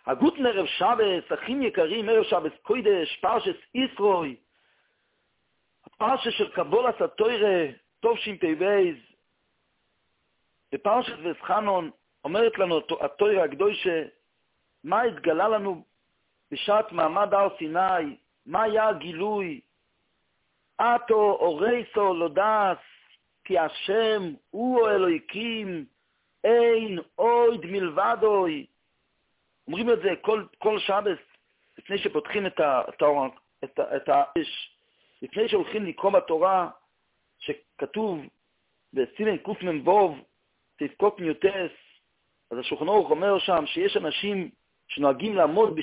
הגותן ערב שבס, אחים יקרים, ערב שבס קוידש, פרשס ישרוי, הפרשה של קבולת התורה, טוב ש"פ, בפרשת וסחנון אומרת לנו התורה הקדושה, מה התגלה לנו בשעת מעמד הר סיני, מה היה הגילוי, אתו אורייסו לודס, כי השם הוא אלוהיקים, אין עוד מלבדוי. אומרים את זה כל שבת, לפני שפותחים את האש, לפני שהולכים לקרוא בתורה, שכתוב בסימן קמ"ו, תפקוק מיוטס, אז השולחן ערוך אומר שם שיש אנשים שנוהגים לעמוד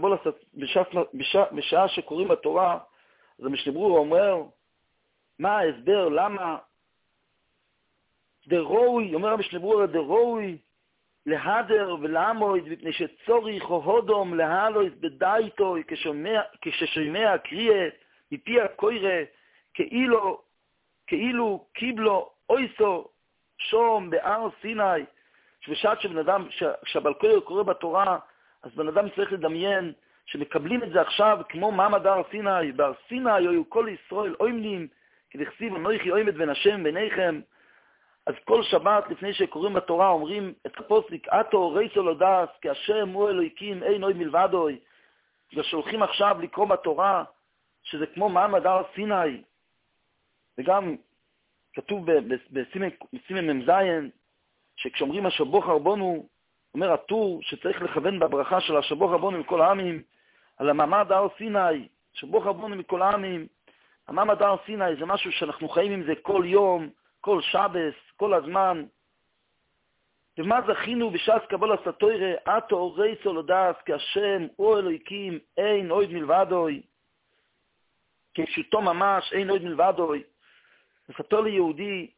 בשעה שקוראים בתורה, אז המשנה ברורה אומר, מה ההסבר, למה? דרוי, אומר המשנה ברורה, דרוי, להדר ולעמוד, מפני שצוריך או הודום להלויס בדייטוי, כששומע קריאה מפי הקוירה, כאילו קיבלו אויסו שום בהר סיני, שבשעת שבן אדם, כשהבעל קוירה קורא בתורה, אז בן אדם צריך לדמיין שמקבלים את זה עכשיו כמו מעמד הר סיני, בהר סיני היו כל ישראל אוימנים, כדכתיב אנוכי אוימת בין השם ביניכם. אז כל שבת לפני שקוראים בתורה אומרים את הפוסק, אתו אורייסו לודס, כי השם הוא אלוהיקים, אין עוד מלבדוי. ושולחים עכשיו לקרוא בתורה, שזה כמו מעמד הר סיני. וגם כתוב בסימן מ"ז, שכשאומרים השבוך הרבונו, אומר הטור שצריך לכוון בברכה של השבוך הרבונו מכל העמים, על המעמד הר סיני, שבוך הרבונו מכל העמים. המעמד הר סיני זה משהו שאנחנו חיים עם זה כל יום, כל שבס, כל הזמן. ומה זכינו בשעת קבולת התורה, אתו אורייסו לודס, כי השם הוא אלוהיקים, אין עוד מלבדוי. כפשוטו ממש, אין עוד מלבדוי. מספר לי יהודי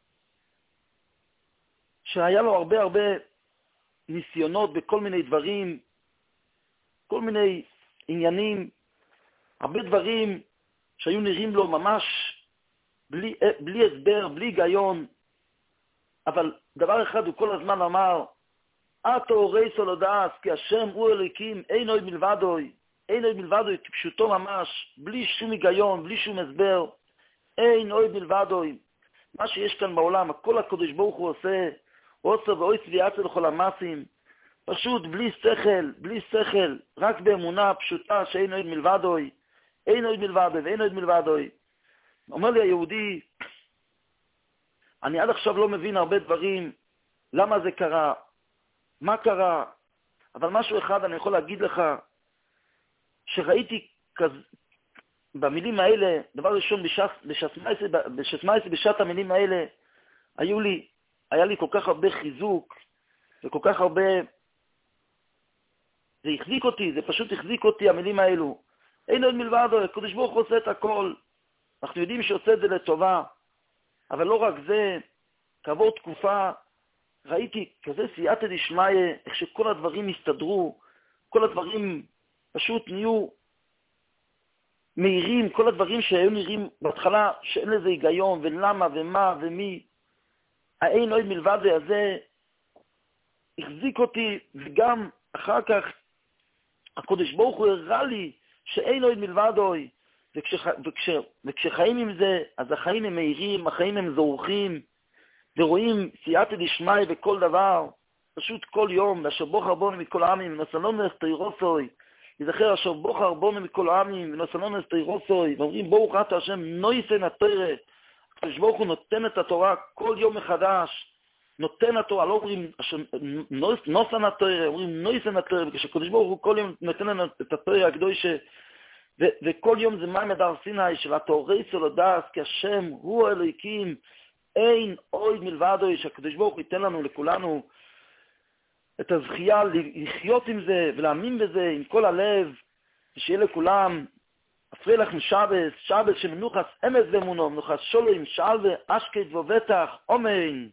שהיה לו הרבה ניסיונות בכל מיני דברים, כל מיני עניינים, הרבה דברים שהיו נראים לו ממש בלי הסבר, בלי היגיון, אבל דבר אחד הוא כל הזמן אמר, אתו אורייסו לודס, כי השם הוא אלוהיקים, אין עוד מלבדוי, אין עוד מלבדוי, כפשוטו ממש, בלי שום היגיון, בלי שום הסבר, אין עוד מלבדוי. מה שיש כאן בעולם, הכל הקדוש ברוך הוא עושה, עושה ואוי צביעת לכל המעשים, פשוט בלי שכל, רק באמונה פשוטה שאין עוד מלבדוי, אין עוד מלבדוי ואין עוד מלבדוי. אומר לי היהודי, אני עד עכשיו לא מבין הרבה דברים, למה זה קרה, מה קרה, אבל משהו אחד אני יכול להגיד לך, שראיתי במילים האלה, דבר ראשון בשעת המילים האלה, היה לי כל כך הרבה חיזוק, וכל כך הרבה, זה החזיק אותי, זה פשוט החזיק אותי המילים האלו, אין עוד מלבדו, הקדוש ברוך הוא עושה את הכל, אנחנו יודעים שעושה את זה לטובה, אבל לא רק זה, כעבור תקופה, ראיתי כזה סייעתא דשמיא, איך שכל הדברים הסתדרו, כל הדברים פשוט נהיו מהירים, כל הדברים שהיו נראים בהתחלה שאין לזה היגיון, ולמה ומה ומי, האין עוד מלבד הזה החזיק אותי, וגם אחר כך הקדוש ברוך הוא הראה לי שאין עוד מלבדוי, וכשחיים עם זה, אז החיים הם מהירים, החיים הם זורחים, ורואים סייעתא דשמיא בכל דבר, פשוט כל יום, אשר בוחר בנו מכל העמים, ונשאלנו אסתירוסוי, יזכר אשר בוחר בנו מכל העמים, ונשאלנו אסתירוסוי, ואומרים ברוך אתה השם נויסן התורה, הקדוש ברוך הוא נותן את התורה כל יום מחדש, נותן התורה, לא אומרים נוסן התורה, אומרים נויסן התורה, וכשהקדוש ברוך הוא כל יום נותן לנו את התורה הקדושה, וכל יום זה מעמד הר סיני של התאורייסו לדעת, כי השם הוא אלוהיקים, אין עוד מלבדו, שהקדוש ברוך הוא ייתן לנו לכולנו את הזכייה לחיות עם זה ולהאמין בזה עם כל הלב, ושיהיה לכולם אפרי לכם שבס שמנוחס אמס ואמונו, מנוחס שולים, שאל ואשקט ובטח, אמן.